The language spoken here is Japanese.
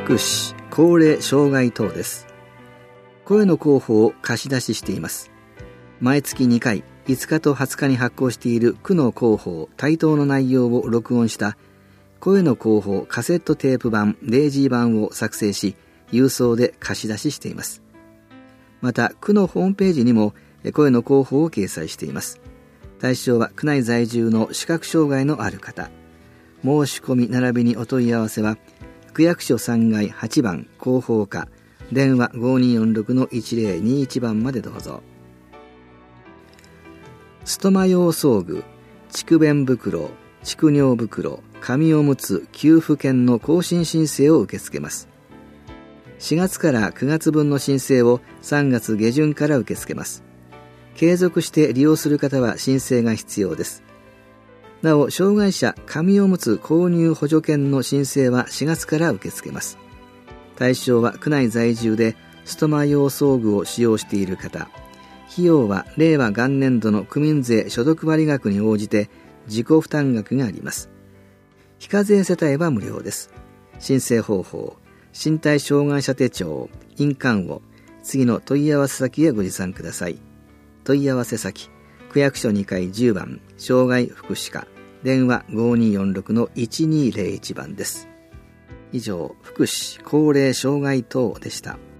福祉、高齢障害等です。声の広報を貸し出ししています。毎月2回、5日と20日に発行している区の広報、対等の内容を録音した声の広報カセットテープ版、デイジー版を作成し、郵送で貸し出ししています。また、区のホームページにも声の広報を掲載しています。対象は区内在住の視覚障害のある方。申し込み並びにお問い合わせは、区役所3階8番広報課、電話 5246-1021 番までどうぞ。ストマ用装具、蓄便袋、蓄尿袋、紙おむつ給付券の更新申請を受け付けます。4月から9月分の申請を3月下旬から受け付けます。継続して利用する方は申請が必要です。なお、障害者紙おむつ購入補助券の申請は4月から受け付けます。対象は区内在住でストマ用装具を使用している方。費用は令和元年度の区民税所得割額に応じて自己負担額があります。非課税世帯は無料です。申請方法、身体障害者手帳、印鑑を次の問い合わせ先へご持参ください。問い合わせ先、区役所2階10番、障害福祉課、電話 5246-1201 番です。以上、福祉、高齢障害等でした。